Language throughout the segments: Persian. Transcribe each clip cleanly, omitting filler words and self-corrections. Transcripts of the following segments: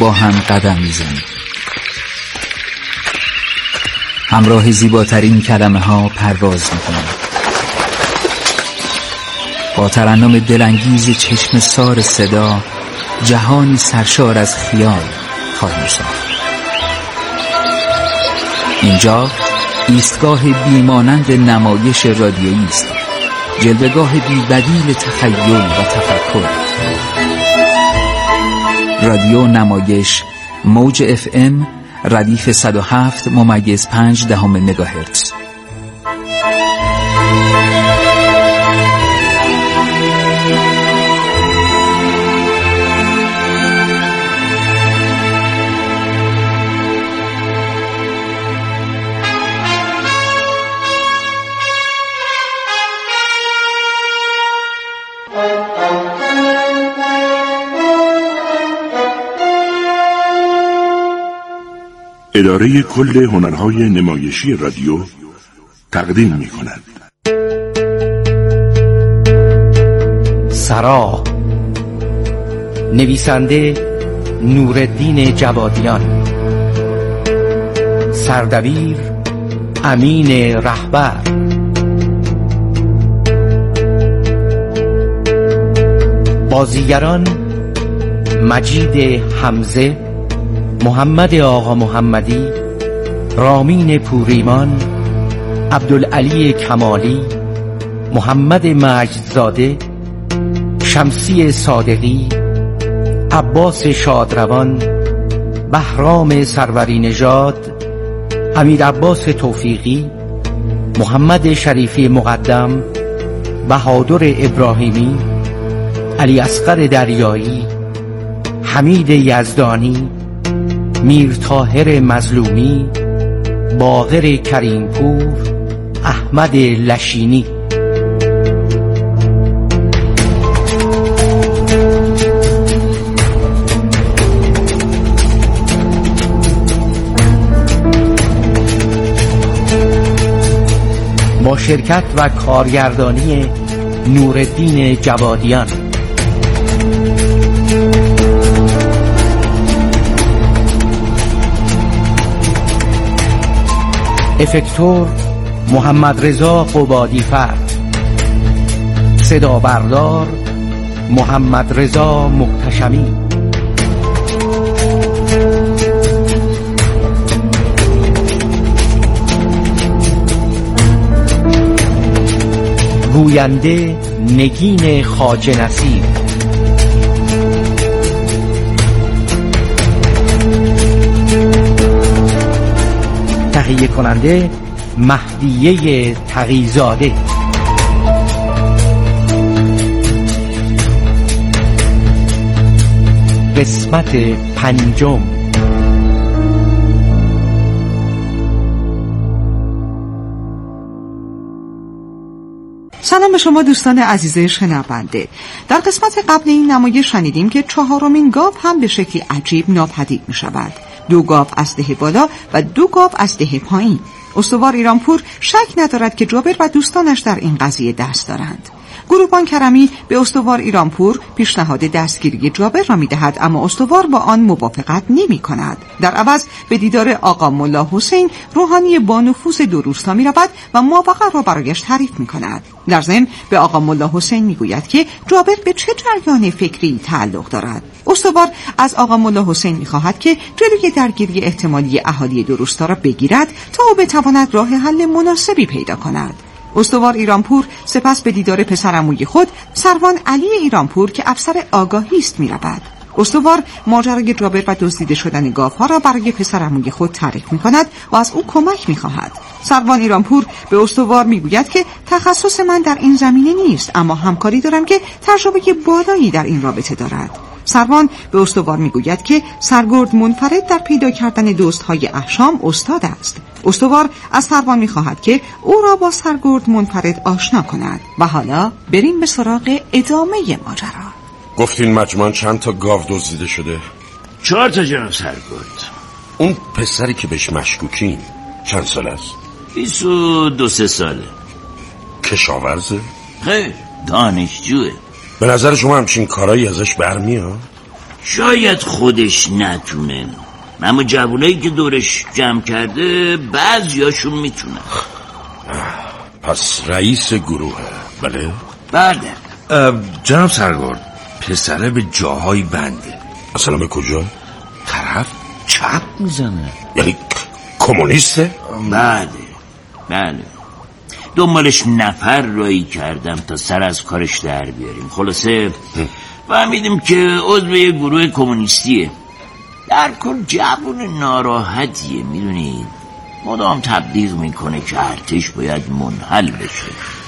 با هم قدم میزنیم. همراه زیباترین کلمه ها پرواز میکنیم. با ترنم دلانگیز چشم سار صدا جهانی سرشار از خیال خواهیم ساخت. اینجا ایستگاه بیمانند نمایش رادیویی است، جلوه‌گاه بی‌بدیل تخیل و تفکر. رادیو نمایش موج FM ردیف 107.5 مگاهرتز. اداره کل هنرهای نمایشی رادیو تقدیم می‌کند. سرا، نویسنده نورالدین جوادیان، سردبیر امین رهبر، بازیگران مجید حمزه، محمد آقا محمدی، رامین پوریمان، عبدالعلی کمالی، محمد مجدزاده، شمسی صادقی، عباس شادروان، بهرام سروری نژاد، امیر عباس توفیقی، محمد شریفی مقدم، بهادر ابراهیمی، علی اصغر دریایی، حمید یزدانی، میر طاهر مظلومی، باقر کریمپور، احمد لشینی. با شرکت و کارگردانی نورالدین جوادیان. افکتور محمد رضا قبادی‌فر، صدا بردار محمد رضا محتشمی، گوینده نگین خواجه نصیر، تهیه کننده مهدیه تقی‌زاده. قسمت 5. سلام به شما دوستان عزیز شنونده. در قسمت قبل این نمایش شنیدیم که 4مین گاو هم به شکلی عجیب ناپدید می شود. 2 گاو از ده بالا و 2 گاو از ده پایین. استوار ایرانپور شک ندارد که جابر و دوستانش در این قضیه دست دارند. گروهبان کرمی به استوار ایرانپور پیشنهاد دستگیری جابر را می‌دهد، اما استوار با آن موافقت نمی‌کند. در عوض به دیدار آقا ملا حسین، روحانی با نفوذ دو روستا می‌رود و ماوقع را برایش تعریف می‌کند. در ضمن به آقا ملا حسین می‌گوید که جابر به چه جریان فکری تعلق دارد. استوار از آقا ملا حسین می‌خواهد که جلوی درگیری احتمالی اهالی دو روستا را بگیرد تا او بتواند راه حل مناسبی پیدا کند. استوار ایرانپور سپس به دیدار پسرعموی خود سروان علی ایرانپور که افسر آگاهی است می‌رود. استوار ماجرای جابر و دزدیده شدن گاوها را برای پسرعموی خود تعریف می‌کند و از او کمک می‌خواهد. سروان ایرانپور به استوار می‌گوید که تخصص من در این زمینه نیست، اما همکاری دارم که تجربه بالایی در این رابطه دارد. سروان به استوار میگوید که سرگرد منفرد در پیدا کردن دزدهای احشام استاد است. استوار از سروان میخواهد که او را با سرگرد منفرد آشنا کند. و حالا بریم به سراغ ادامه ماجرا. گفتین مجموعاً چند تا گاو دزدیده شده؟ 4 تا جناب سرگرد. اون پسری که بهش مشکوکین چند سال است؟ 22-23 ساله. کشاورزه؟ خیر، دانشجوه. به نظر شما همچین کارایی ازش برمیاد؟ شاید خودش نتونه، اما جوونایی که دورش جمع کرده بعضیاشون میتونن. پس رئیس گروهه؟ بله. بله. جناب سرگرد، پسره به جاهای بنده. اصلا به کجا؟ طرف چپ میزنه. یعنی کمونیسته؟ بله. دنبالش نفر رایی کردم تا سر از کارش در بیاریم. خلاصه فهمیدیم که عضو یه گروه کمونیستیه. در کل جوون ناراحتیه، میدونید، مدام تبلیغ میکنه که ارتش باید منحل بشه.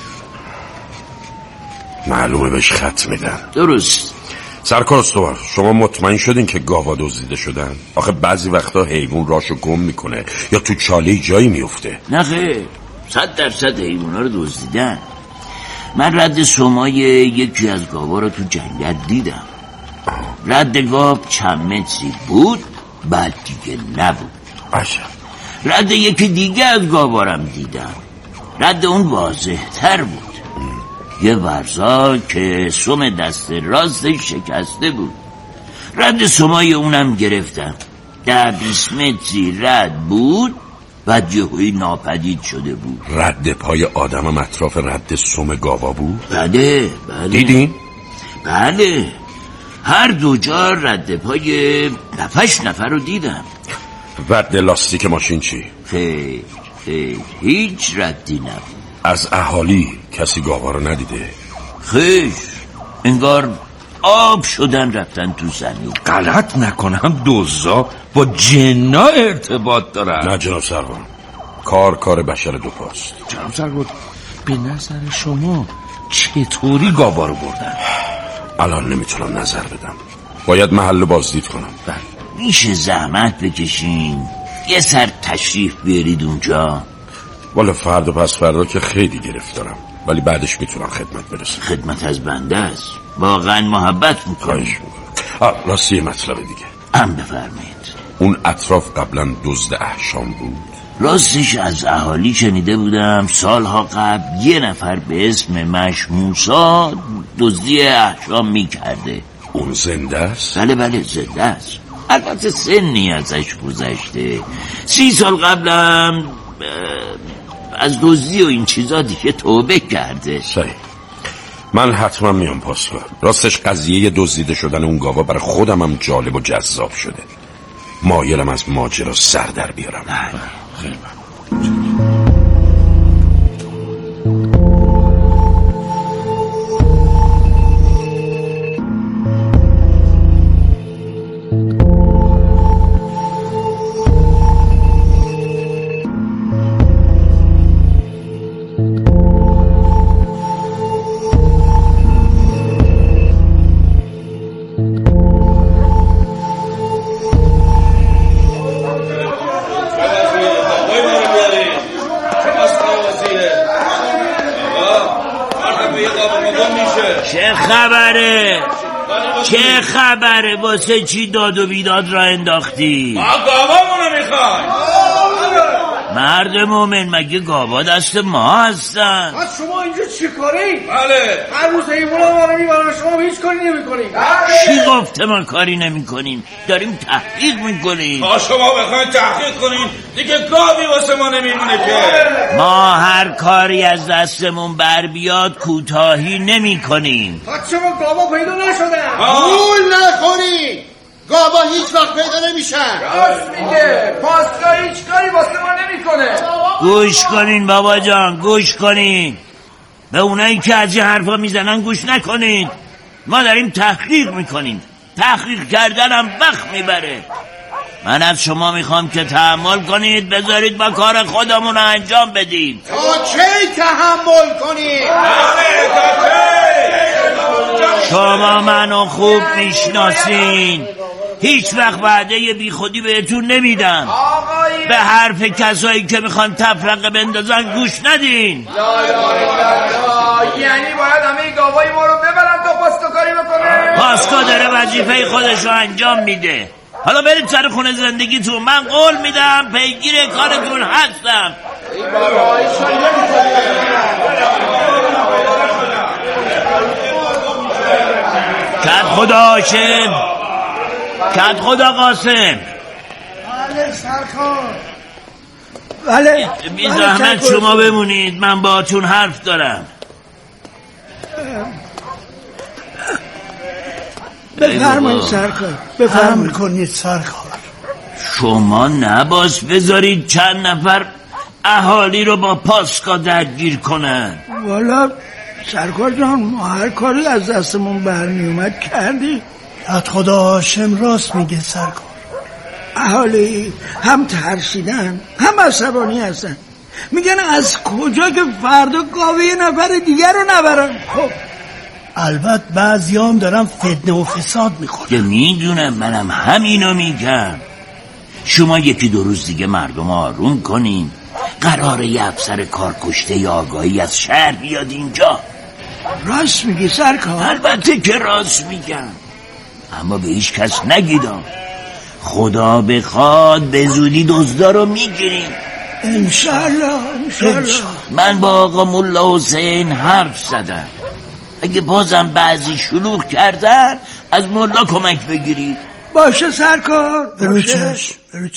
معلومه بهش خط میدن. درست. سرکار استوار، شما مطمئن شدین که گاوا دزدیده شدن؟ آخه بعضی وقتا حیوان راشو گم میکنه یا تو چاله جایی میفته. نه خیر، 100% حیونا رو دزدیدن. من رد سمای یکی از گاوا رو تو جنگل دیدم. رد گاو چند متری بود، بعد دیگه نبود. باشه. رد یکی دیگه از گاوارم دیدم. رد اون واضح تر بود. یه ورزا که سم دست راستش شکسته بود. رد سمای اونم گرفتم. 10-20 متری رد بود، بعد یهویی ناپدید شده بود. رد پای آدمم اطراف رد سم گاوا بود؟ بله. دیدین؟ بله، هر دو جا رد پای 7-8 نفر رو دیدم. رد لاستیک ماشین چی؟ خیر، هیچ ردی نبود. از اهالی کسی گاوا رو ندیده؟ خیر، انگار آب شدن رفتن تو زمین. غلط نکنم دزدا با جنا ارتباط دارن؟ نه جناب سرور، کار بشر دو پاست. جناب سرور، به نظر شما چطوری گاوا رو بردن؟ الان نمیتونم نظر بدم، باید محل بازدید کنم. میشه زحمت بکشین یه سر تشریف بیارید اونجا؟ والا فردا پس فردا که خیلی گرفتارم، ولی بعدش میتونم خدمت برسم. خدمت از بنده است، واقعا محبت میکنم. راستی مطلب دیگه بفرمایید. اون اطراف قبلا دزد احشام بود؟ راستش از اهالی شنیده بودم سالها قبل یه نفر به اسم مش موسا دزدی احشام میکرده. اون زنده است؟ بله زنده است، البته سنی ازش گذشته. 30 سال قبلم از دزدی و این چیزا دیگه توبه کرده. صحیح، من حتما میام پاسدار. راستش قضیه دزدیده شدن اون گاوا برای خودم هم جالب و جذاب شده. مایلم از ماجرا سر در بیارم. خیلی چه خبره واسه چی داد و بیداد را انداختی؟ ما گاوامونو میخوایم. مرد مومن، مگه گاوا دست ما هستن؟ از شما اینجا چی کاری؟ بله، هر روز حیونا ما رو میبرن، شما هیچ کاری نمیکنیم. چی گفته ما کاری نمیکنیم؟ داریم تحقیق میکنیم. تا شما بخواین تحقیق کنین دیگه گاوی واسه ما نمیمونه که. ما هر کاری از دستمون بر بیاد کوتاهی نمیکنیم. تا شما گاوا پیدا نشدن. گول نخوری، گاوا هیچ وقت پیدا نمیشن. راست میگه، پاسگاه هیچ کاری واسه ما نمیکنه. گوش کنین بابا جان، گوش کنین. به اونایی که از این حرفا میزنن گوش نکنین. ما داریم تحقیق میکنیم. تحقیق کردنم وقت میبره. من از شما میخوام که تحمل کنید، بذارید ما کار خودمون رو انجام بدیم. تا کی تحمل کنید؟ شما منو خوب میشناسین، هیچ وقت وعده بی خودی بهتون نمیدم. به حرف کسایی که میخوان تفرقه بندازن گوش ندین. یعنی باید همه گاوای ما رو ببرن تا پاسکاری بکنه؟ پاسکا داره وظیفه خودش رو انجام میده. حالا برید سر خونه زندگیتون، من قول میدم پیگیر کارتون هستم. کت خدا هاشم، کت خدا قاسم. بله سرکار. بله بی زحمت شما بمونید، من باهاتون حرف دارم. بفرمایید سرکار، بفرمایید. کنید سرکار. شما نباس بذارید چند نفر اهالی رو با پاسکا درگیر کنن. والا سرکار جان، ما هر کاری از دستمون برمی اومد کردی. حد خدا هاشم راست میگه سرکار. اهالی هم ترسیدن هم عصبانی هستن، میگن از کجا که فردا گاوه یه نفر دیگر رو نبرن. خب البته بعضی هم دارن فتنه و فساد میکنن. که میدونم، منم همینو میگم. شما یکی دو روز دیگه مردم آروم کنین. قراره یه افسر کارکشته یا آگاهی از شهر بیاد اینجا. راست میگی سرکار؟ البته که راست میگم، اما به هیچ کس نگیدم. خدا بخواد به زودی دزدا رو میگیریم انشالله. من با آقا ملا حسین حرف زدم، اگه بازم بعضی شلوغ کردن از ملا کمک بگیرید. باشه سرکار. برو چشم.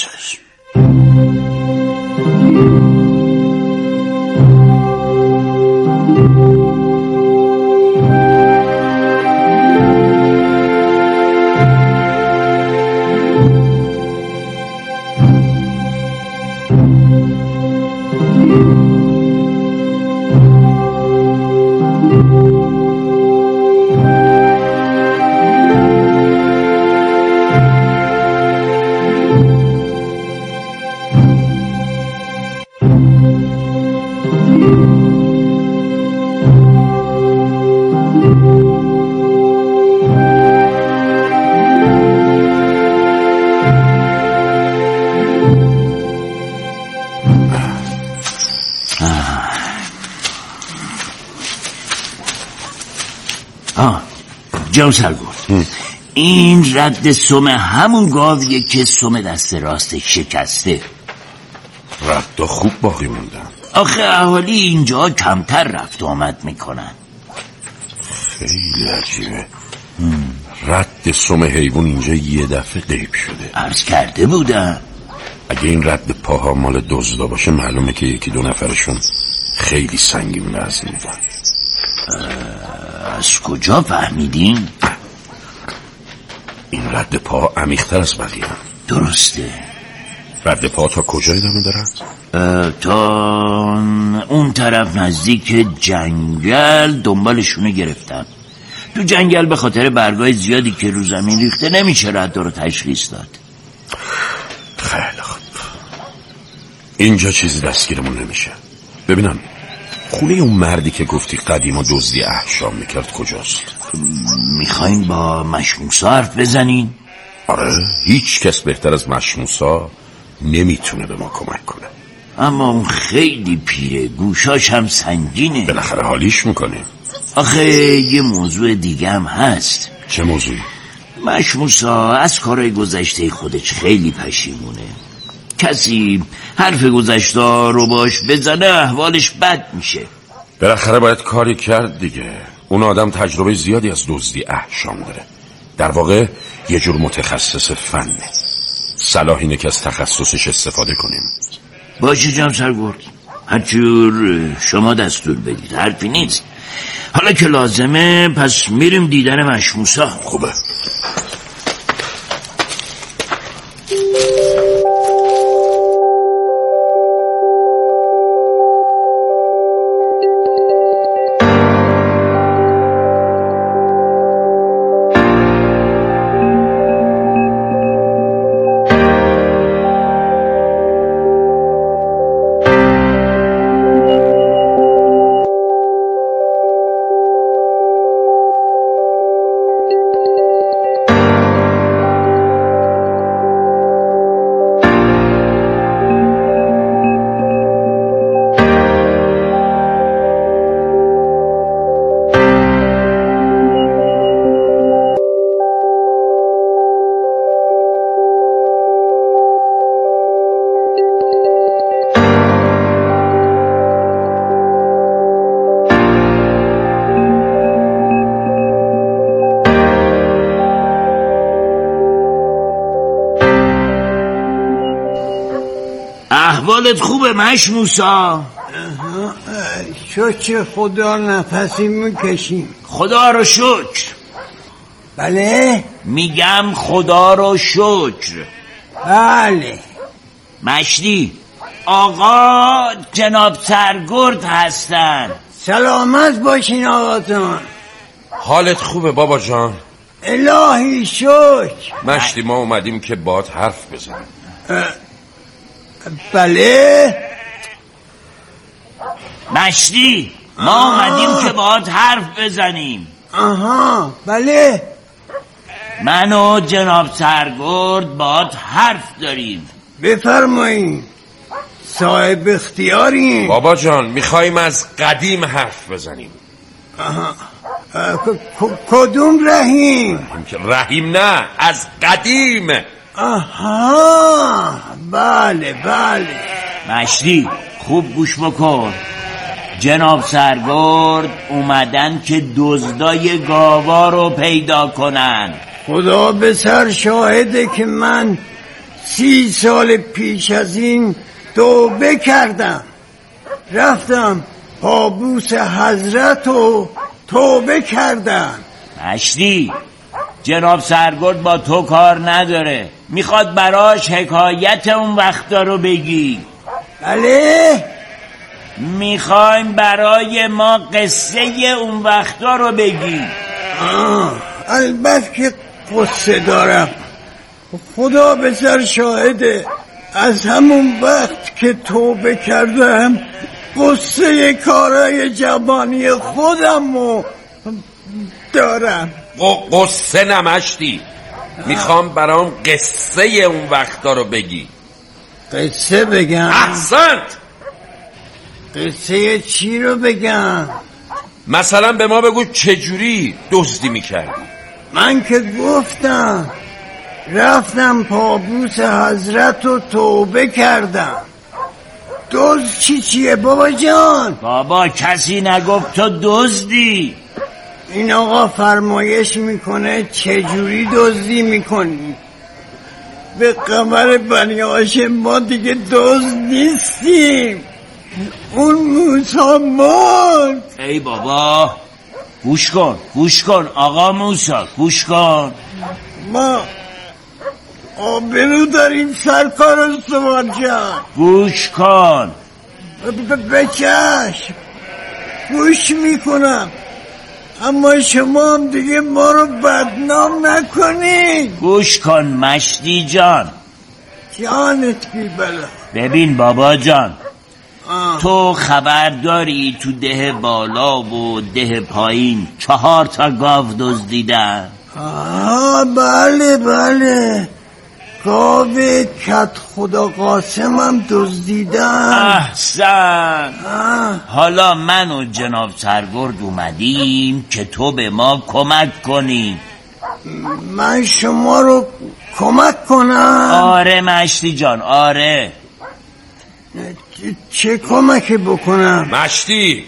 جان سرگرد، این رد سم همون گاویه که سم دست راست شکسته. رد خوب باقی موندن. آخه اهالی اینجا کمتر رفت آمد میکنن. خیلی عجیبه. رد سم حیوان اینجا یه دفعه غیب شده. عرض کرده بودم اگه این رد پاها مال دزدا باشه معلومه که یکی دو نفرشون خیلی سنگین وزن میدن. از کجا فهمیدین؟ این رد پا عمیق‌تر از بقیه. درسته. رد پا تا کجا ادامه دارد؟ تا اون طرف نزدیک جنگل دنبالشونو گرفتم. تو جنگل به خاطر برگای زیادی که رو زمین ریخته نمیشه رد رو تشخیص داد. خیلی خوب. اینجا چیزی دستگیرمون نمیشه. ببینم خونه اون مردی که گفتی قدیما دزدی احشام میکرد کجاست؟ میخواین با مشموسا حرف بزنین؟ آره، هیچ کس بهتر از مشموسا نمیتونه به ما کمک کنه. اما اون خیلی پیره، گوشاش هم سنگینه. بالاخره حالیش میکنیم. آخه یه موضوع دیگه هم هست. چه موضوعی؟ مشموسا از کارهای گذشته خودش خیلی پشیمونه. کسی حرف گذشته رو باش بزنه احوالش بد میشه. بالاخره باید کاری کرد دیگه. اون آدم تجربه زیادی از دزدی احشام داره. در واقع یه جور متخصص فنه. صلاح اینه که از تخصصش استفاده کنیم. باشه جان سرگرد، هر جور شما دستور بدید، حرفی نیست. حالا که لازمه پس میریم دیدن مشموسا. خوبه. احوالت خوبه مش موسا؟ شکر خدا نفسی میکشیم. خدا رو شکر. بله؟ میگم خدا رو شکر. بله. مشتی آقا جناب سرگرد هستن. سلامت باشین آقاتون. حالت خوبه بابا جان؟ الهی شکر. مشتی ما اومدیم که باهات حرف بزنیم. بله؟ مشتی ما اومدیم که باهات حرف بزنیم. آها بله. من و جناب سرگرد باهات حرف داریم. بفرمایید، صاحب اختیاریم. بابا جان میخواییم از قدیم حرف بزنیم. کدوم رحیم؟ رحیم نه، از قدیم. آها بله بله. مشتی خوب گوش بکن. جناب سرگرد اومدن که دزدای گاوا رو پیدا کنن. خدا به سر شاهده که من 30 سال پیش از این توبه کردم، رفتم پابوس حضرت و توبه کردم. مشتی جناب سرگرد با تو کار نداره، میخواد براش حکایت اون وقتا رو بگی. بله؟ میخوایم برای ما قصه اون وقتا رو بگی. البته که قصه دارم. خدا به سر شاهده از همون وقت که توبه کردم قصه کارای جوانی خودم رو دارم. قصه نمشتی، میخوام برام قصه اون وقتا رو بگی. قصه بگم؟ احسنت. قصه چی رو بگم؟ مثلا به ما بگو چجوری دزدی میکردی. من که گفتم رفتم پابوس حضرت رو توبه کردم. دزد چیه بابا جان؟ بابا کسی نگفت تو دزدی. این آقا فرمایش میکنه چجوری دزدی میکنی. به قمر بنی هاشم ما دیگه دزد نیستیم. اون موسی مرد. ای بابا گوش کن آقا موسی گوش کن. ما آبرو داریم سرکار استوار جان. گوش کن. بچشم گوش میکنم، اما شما هم دیگه ما رو بدنام نکنید. گوش کن مشتی جان. جانت بی بلا. ببین بابا جان، تو خبر داری تو ده بالا و ده پایین 4 تا گاو دزدیدن؟ بله گاو کت خدا قاسم هم دزدیدن. احسن. حالا من و جناب سرگرد اومدیم که تو به ما کمک کنی. من شما رو کمک کنم؟ آره مشتی جان آره. چه کمکی بکنم؟ مشتی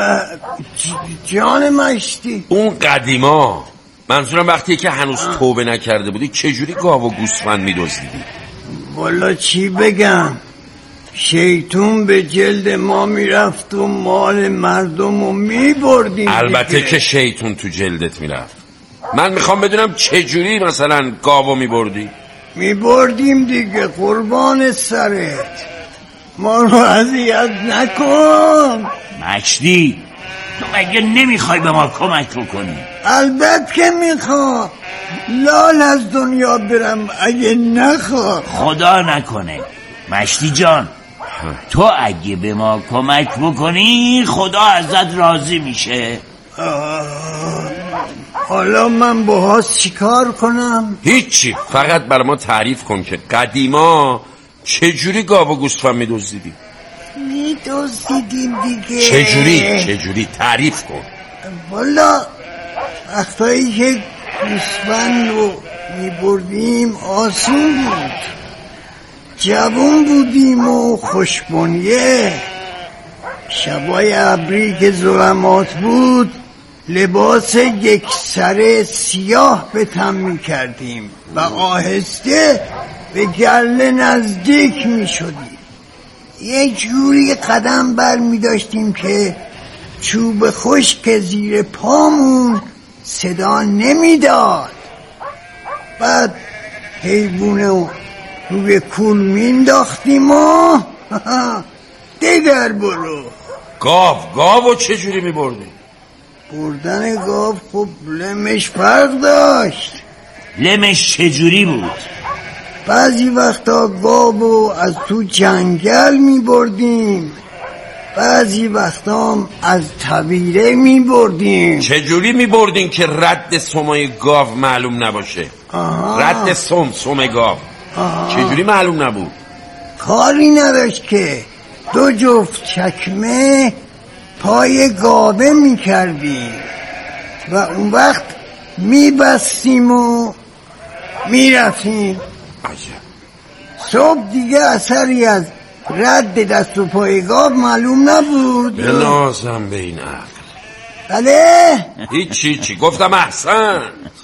جان مشتی. اون قدیما، منظورم وقتی که هنوز توبه نکرده بودی چجوری گاو و گوسفند می‌دزدیدی؟ والا چی بگم، شیطون به جلد ما میرفت و مال مردم رو میبردیم. البته که شیطون تو جلدت میرفت. من میخوام بدونم چجوری مثلا گاو میبردی؟ میبردیم دیگه قربان سرت. ما رو اذیت نکن. مشتی تو مگه نمیخوای به ما کمک بکنی؟ البته که میخوام. لال از دنیا برم اگه نخوام. خدا نکنه مشتی جان، تو اگه به ما کمک بکنی خدا ازت راضی میشه. حالا من باهاش چیکار کنم؟ هیچی، فقط برای ما تعریف کن که قدیما چجوری گاو و گوسفند میدزدیدی؟ میدزدیدیم دیگه. چجوری تعریف کن. والا وقتایی که گوسفند رو میبردیم آسون بود. جوان بودیم و خوشبنیه. شبای ابری که ظلمات بود لباس یک سره سیاه به تن میکردیم و آهسته به گله نزدیک میشدیم. یه جوری قدم بر می داشتیم که چوب خشک زیر پامون صدا نمیداد. بعد حیوونه روی کول مینداختیم و دیگر برو. گاو چجوری میبردیم؟ بردن گاو خب لمش فرق داشت. لمش چجوری بود؟ بعضی وقتا گاو از تو جنگل میبردیم، بعضی وقتا هم از طویله میبردیم. چجوری میبردین که رد سمای گاو معلوم نباشه؟ رد سم گاو چجوری معلوم نبود؟ کاری نداشت که 2 جفت چکمه پای گاوه میکردیم و اون وقت میبستیم و میرفتیم. صبح دیگه اثری از رد دست و پای گاو معلوم نبود. بنازم به این عقل. بله؟ هیچی گفتم احسن.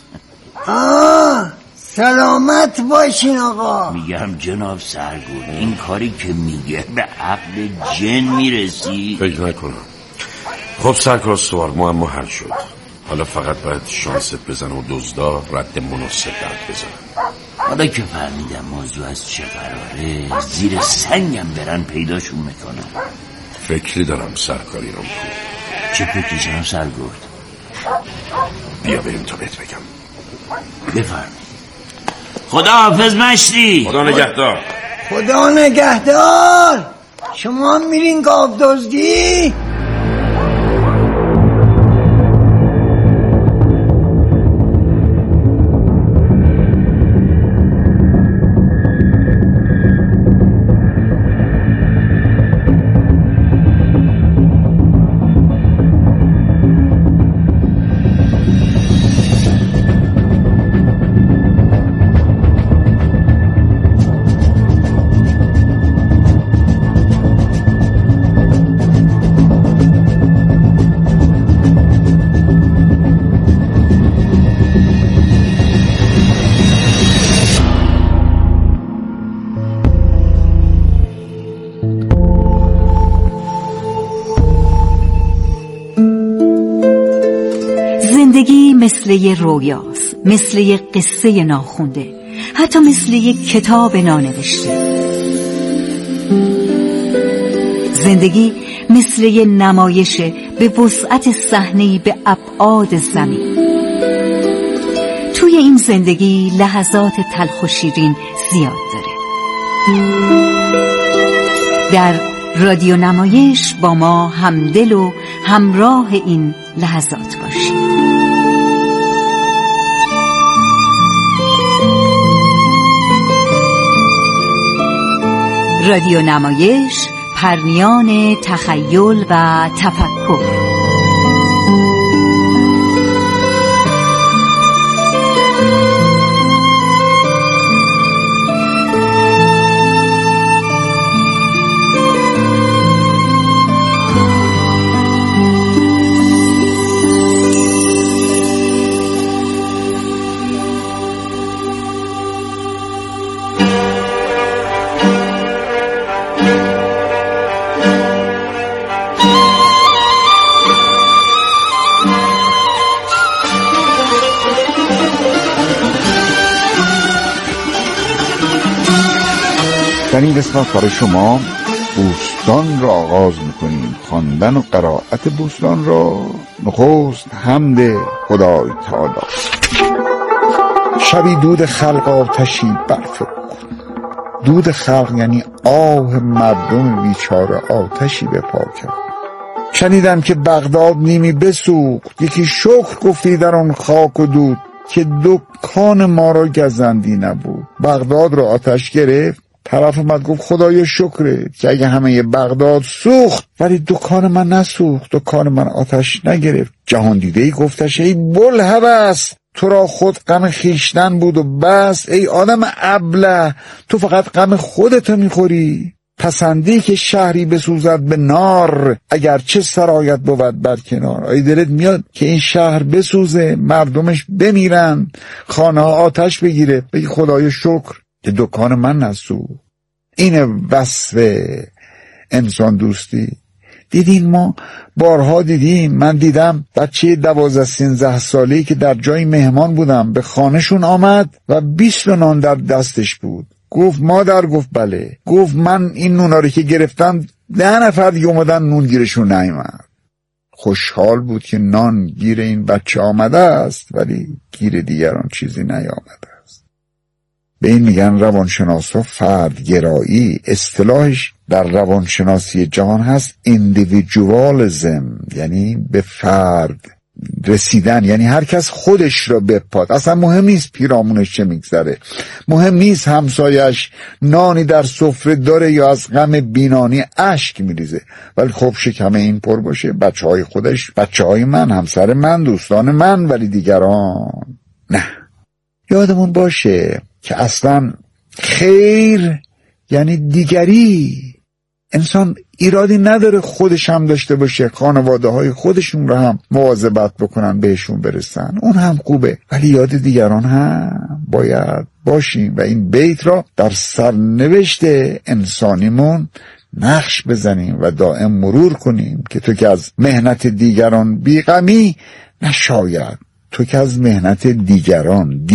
سلامت باشین آقا. میگم جناب سرگرد این کاری که میگه به عقل جن میرسی؟ فکر نکنم. خب سرکار سوار معما حل شد. حالا فقط باید شانست بزن و دزدا رد مناسب درد بزن. حالا که فهمیدم موضوع از چه قراره زیر سنگم برن پیداشون میکنم. فکری دارم سرکاری رو. چه فکری جناب سرگرد؟ بیا بریم تا بهت بگم. بفرمایید. خدا حافظ مشتی. خدا نگهدار. خدا نگهدار. شما میرین گاو دزدی؟ زندگی مثل یه رویاست، مثل یه قصه ناخونده، حتی مثل یه کتاب نانوشته. زندگی مثل یه نمایشه به وسعت صحنه‌ای به ابعاد زمین. توی این زندگی لحظات تلخ و شیرین زیاد داره. در رادیو نمایش با ما همدل و همراه این لحظات باشید. رادیو نمایش، پرنیان تخیل و تفکر. در این قسمت برای شما بوستان را آغاز میکنیم. خواندن و قرائت بوستان را نخست حمد خدای تعالی. شبی دود خلق آتشی برفروخت. دود خلق یعنی آه مردم بیچاره آتشی به پا کرد. شنیدم که بغداد نیمی بسوخت. یکی شکر گفتی در آن خاک و دود که دکان ما را گزندی نبود. بغداد را آتش گرفت. طرف اومد گفت خدای شکره که اگه همه بغداد سوخت ولی دکان من نسوخت، دکان من آتش نگرفت. جهان دیده ای گفتش ای بلهوس، تو را خود غم خیشتن بود و بس. ای آدم ابله، تو فقط غم خودتو میخوری. پسندی که شهری بسوزد به نار، اگر چه سرایت بود بر کنار. ای دلت میاد که این شهر بسوزه، مردمش بمیرن، خانه ها آتش بگیره، بگی خدای شکر که دکان من نسوخت. این وصف انسان دوستی. دیدین ما بارها دیدیم، من دیدم بچه 12-13 ساله‌ای که در جای مهمان بودم به خانهشون آمد و 20 نان در دستش بود. گفت مادر، گفت بله. گفت من این نونا رو که گرفتم 10 نفر دیگه اومدن نون گیرشون نیامد. خوشحال بود که نان گیر این بچه آمده است ولی گیر دیگران چیزی نیامده است. به این میگن روانشناسا فردگرایی. اصطلاحش در روانشناسی جهان هست individualism، یعنی به فرد رسیدن، یعنی هر کس خودش را بپاد. اصلا مهم نیست پیرامونش چه میگذره، مهم نیست همسایش نانی در سفره داره یا از غم بینانی اشک میریزه، ولی خب شکم این پر باشه، بچه های خودش، بچه های من، همسر من، دوستان من، ولی دیگران نه. یادمون باشه که اصلا خیر یعنی دیگری. انسان ایرادی نداره خودش هم داشته باشه، خانواده های خودشون رو هم مواظبت بکنن بهشون برسن، اون هم خوبه، ولی یاد دیگران هم باید باشیم و این بیت را در سرنوشت انسانیمون نقش بزنیم و دائم مرور کنیم که تو که از مهنت دیگران بیغمی نشاید، تو که از مهنت دیگران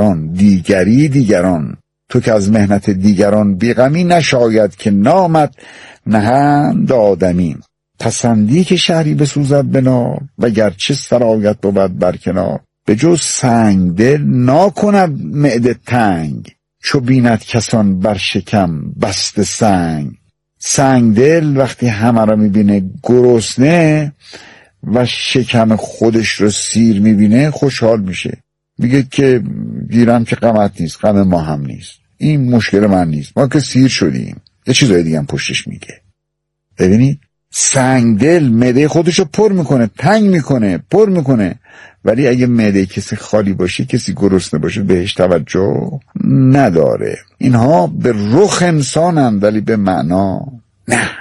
تو که از مهنت دیگران بیغمی نشاید که نامت نهند آدمی. پسندی که شهری بسوزد بنا و گرچه سرایت بود برکنار، به جز سنگ دل ناکند معده تنگ، چو بیند کسان بر شکم بست سنگ. سنگ دل وقتی همه را میبینه گرسنه و شکم خودش رو سیر میبینه خوشحال میشه، میگه که گیرم که غمت نیست، غم ما هم نیست، این مشکل من نیست، ما که سیر شدیم. یه چیزای دیگه هم پشتش میگه. ببینید سنگ دل معده خودش رو پر میکنه، تنگ میکنه، پر میکنه، ولی اگه معده کسی خالی باشه، کسی گرسنه باشه، بهش توجه نداره. اینها به رخ انسانن ولی به معنا نه.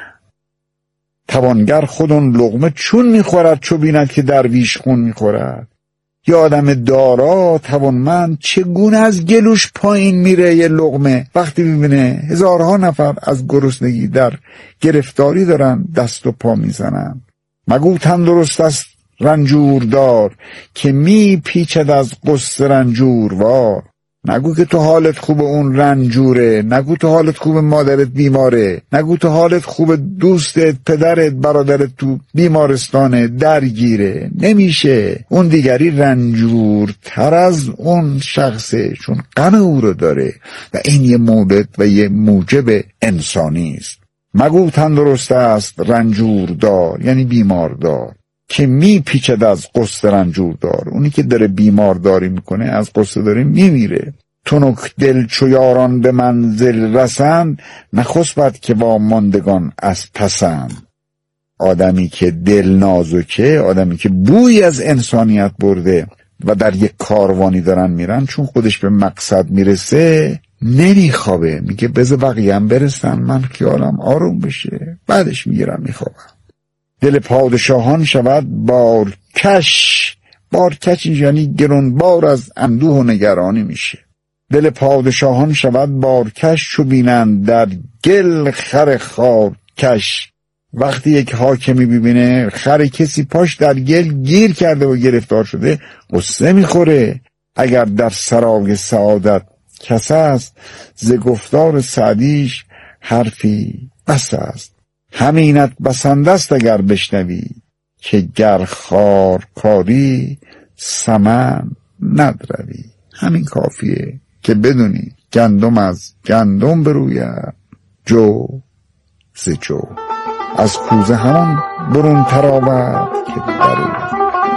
توانگر خودون لقمه چون میخورد، چو بیند که درویش خون میخورد. یا آدم دارا توانمند چگونه از گلوش پایین میره یه لقمه وقتی میبینه هزارها نفر از گرسنگی در گرفتاری دارن دست و پا میزنن. مگو تندرست است رنجور دار، که می پیچد از قصه رنجور وار. نگو که تو حالت خوب اون رنجوره، نگو تو حالت خوب مادرت بیماره، نگو تو حالت خوب دوستت، پدرت، برادرت تو بیمارستانه درگیره. نمیشه، اون دیگری رنجور تر از اون شخصه، چون غم او رو داره و این یه مورد و یه موجب انسانی است. مگو تندرست است رنجور دار، یعنی بیمار دار، که می پیچد از قصه رنجور دار. اونی که داره بیمار داری میکنه از قصه داره میمیره. تنک دل چو یاران به منزل رسند، نخسبد که با ماندگان از پسند. آدمی که دل نازکه، آدمی که بوی از انسانیت برده و در یک کاروانی دارن میرن، چون خودش به مقصد میرسه نمیخوابه، میگه بذار بقیه هم برسن من خیالم آروم بشه، بعدش میگیرم میخوابم. دل پادشاهان شود بارکش. بارکش یعنی گرانبار از اندوه و نگرانی میشه. دل پادشاهان شود بارکش، چو بینند در گل خر خارکش. وقتی یک حاکمی ببینه خر کسی پاش در گل گیر کرده و گرفتار شده قصه میخوره. اگر در سرای سعادت کس است، ز گفتار سعدیش حرفی بس است. همینت بسنده است اگر بشنوی، که گر خار کاری سمن ندروی. همین کافیه که بدونی گندم از گندم بروید، جو ز جو. از کوزه همان برون تراود که درود.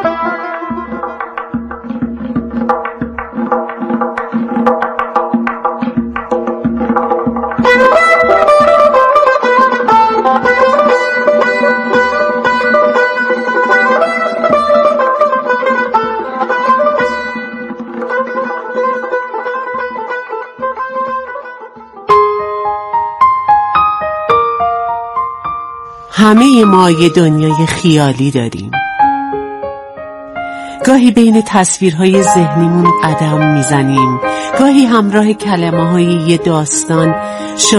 همه ما یه دنیای خیالی داریم. گاهی بین تصویرهای ذهنیمون قدم میزنیم، گاهی همراه کلمه‌های یه داستان